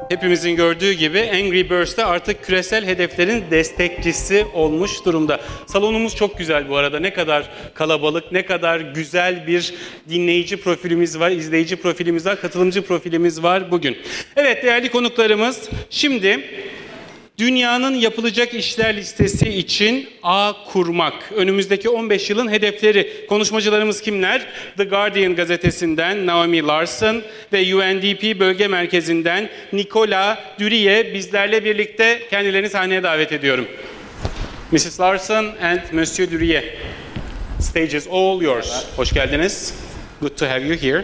Hepimizin gördüğü gibi Angry Birds de artık küresel hedeflerin destekçisi olmuş durumda. Salonumuz çok güzel bu arada. Ne kadar kalabalık, ne kadar güzel bir dinleyici profilimiz var, izleyici profilimiz var, katılımcı profilimiz var bugün. Evet değerli konuklarımız, şimdi dünyanın yapılacak işler listesi için ağ kurmak. Önümüzdeki 15 yılın hedefleri. Konuşmacılarımız kimler? The Guardian gazetesinden Naomi Larson ve UNDP Bölge Merkezi'nden Nicolas Durier bizlerle birlikte kendilerini sahneye davet ediyorum. Mrs. Larson and Monsieur Durier. Stage is all yours. Hoş geldiniz. Good to have you here.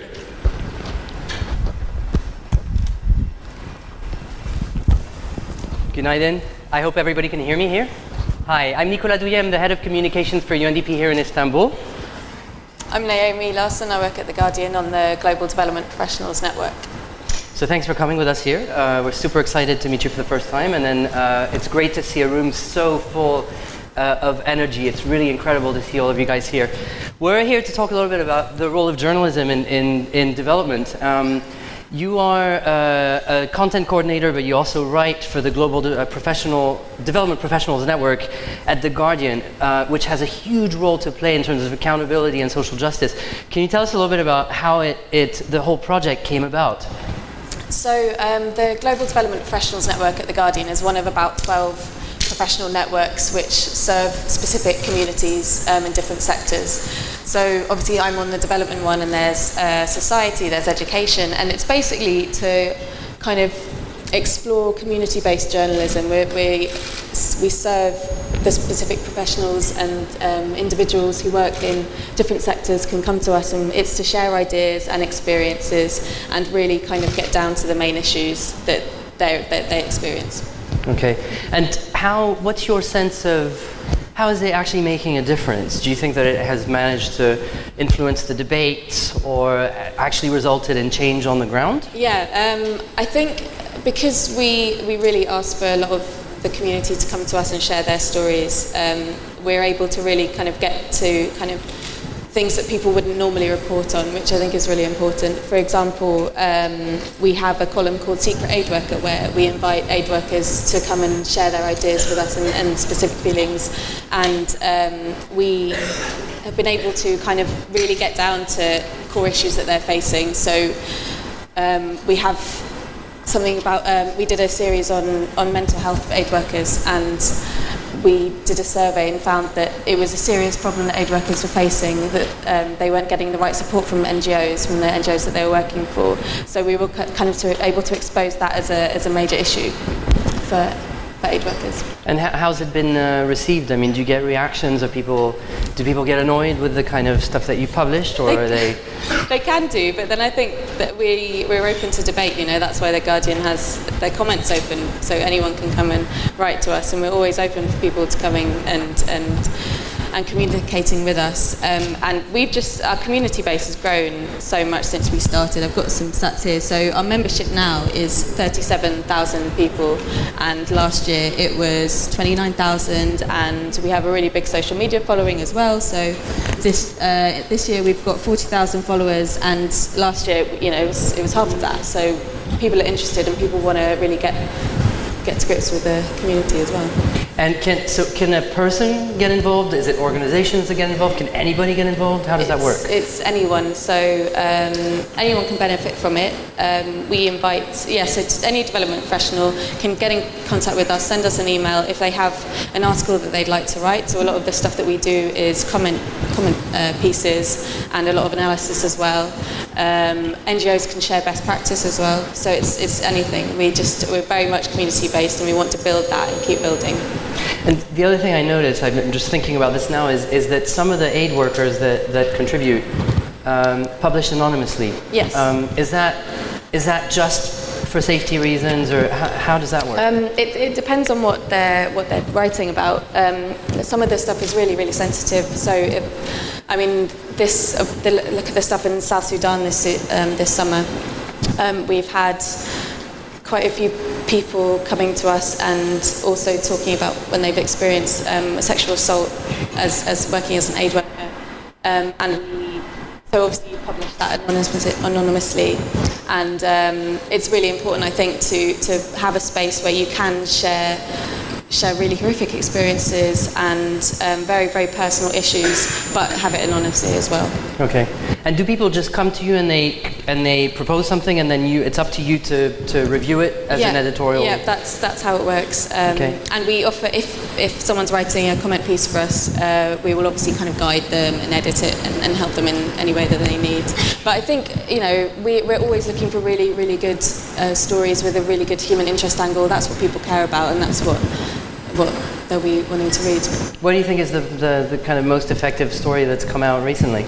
Günaydın. I hope everybody can hear me here. Hi, I'm Nicolas Douillet. I'm the head of communications for UNDP here in Istanbul. I'm Naomi Larson. I work at The Guardian on the Global Development Professionals Network. So thanks for coming with us here. We're super excited to meet you for the first time, and then it's great to see a room so full of energy. It's really incredible to see all of you guys here. We're here to talk a little bit about the role of journalism in development. You are a content coordinator, but you also write for the Global Development Professionals Network at The Guardian, which has a huge role to play in terms of accountability and social justice. Can you tell us a little bit about how the whole project came about? So the Global Development Professionals Network at The Guardian is one of about 12 professional networks which serve specific communities in different sectors. So obviously I'm on the development one, and there's society, there's education, and it's basically to kind of explore community-based journalism. We serve the specific professionals, and individuals who work in different sectors can come to us, and it's to share ideas and experiences and really kind of get down to the main issues that they experience. Okay, and what's your sense of how is it actually making a difference? Do you think that it has managed to influence the debate or actually resulted in change on the ground? Yeah, I think because we really ask for a lot of the community to come to us and share their stories, we're able to really kind of get to kind of things that people wouldn't normally report on, which I think is really important. For example, we have a column called Secret Aid Worker, where we invite aid workers to come and share their ideas with us and specific feelings. And we have been able to kind of really get down to core issues that they're facing. So we have something about, we did a series on mental health for aid workers, and we did a survey and found that it was a serious problem that aid workers were facing, that they weren't getting the right support from NGOs, from the NGOs that they were working for. So we were kind of able to expose that as a major issue for aid workers. And how's it been received? I mean, do you get reactions? Do people get annoyed with the kind of stuff that you published, or are they? They can do, but then I think that we're open to debate. You know, that's why The Guardian has their comments open, so anyone can come and write to us, and we're always open for people to coming and communicating with us. And our community base has grown so much since we started. I've got some stats here. So our membership now is 37,000 people, and last year it was 29,000, and we have a really big social media following as well. So this year we've got 40,000 followers, and last year, you know, it was half of that. So people are interested, and people want to really get to grips with the community as well. And can a person get involved? Is it organizations that get involved? Can anybody get involved? How does that work? It's anyone. So anyone can benefit from it. We invite, so any development professional can get in contact with us, send us an email if they have an article that they'd like to write. So a lot of the stuff that we do is comment pieces and a lot of analysis as well. NGOs can share best practice as well. So it's anything. We're very much community based, and we want to build that and keep building. And the other thing I noticed, I'm just thinking about this now, is that some of the aid workers that contribute publish anonymously. Yes. Is that just for safety reasons, or how does that work? It depends on what they're writing about. Some of the stuff is really, really sensitive. So, look at the stuff in South Sudan this summer. We've had quite a few people coming to us and also talking about when they've experienced sexual assault as working as an aid worker. So obviously you publish that anonymously. And it's really important, I think, to have a space where you can share really horrific experiences and very, very personal issues, but have it anonymously as well. Okay. And do people just come to you and they propose something, and then it's up to you to review it as an editorial? Yeah, that's how it works. Okay. And we offer, if someone's writing a comment piece for us, we will obviously kind of guide them and edit it and help them in any way that they need. But I think, we're always looking for really, really good stories with a really good human interest angle. That's what people care about, and that's what they'll be wanting to read. What do you think is the kind of most effective story that's come out recently?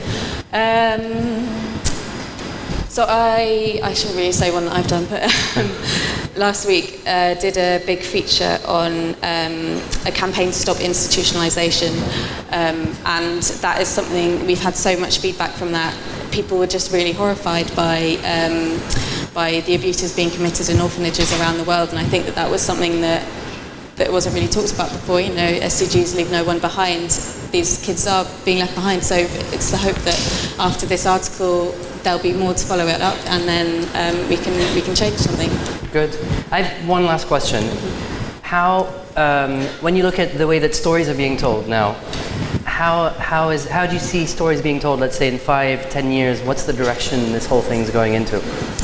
So I shouldn't really say one that I've done, but last week did a big feature on a campaign to stop institutionalisation, and that is something we've had so much feedback from that. People were just really horrified by the abuses being committed in orphanages around the world, and I think that was something that wasn't really talked about before. SDGs leave no one behind. These kids are being left behind, so it's the hope that after this article there'll be more to follow it up, and then we can change something. Good. I have one last question. How, when you look at the way that stories are being told now, how do you see stories being told, let's say in 5-10 years? What's the direction this whole thing's going into?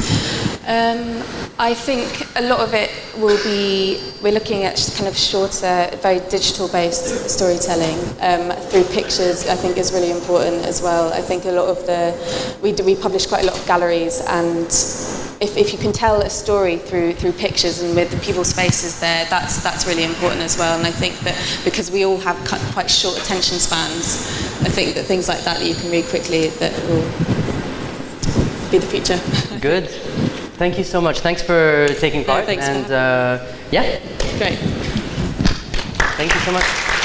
I think a lot of it will be, we're looking at kind of shorter, very digital-based storytelling through pictures. I think is really important as well. I think a lot of we publish quite a lot of galleries, and if you can tell a story through pictures and with the people's faces there, that's really important as well. And I think that because we all have quite short attention spans, I think that things like that you can read quickly, that will be the future. Good. Thank you so much. Thanks for taking part. Thanks. And for yeah. Great. Thank you so much.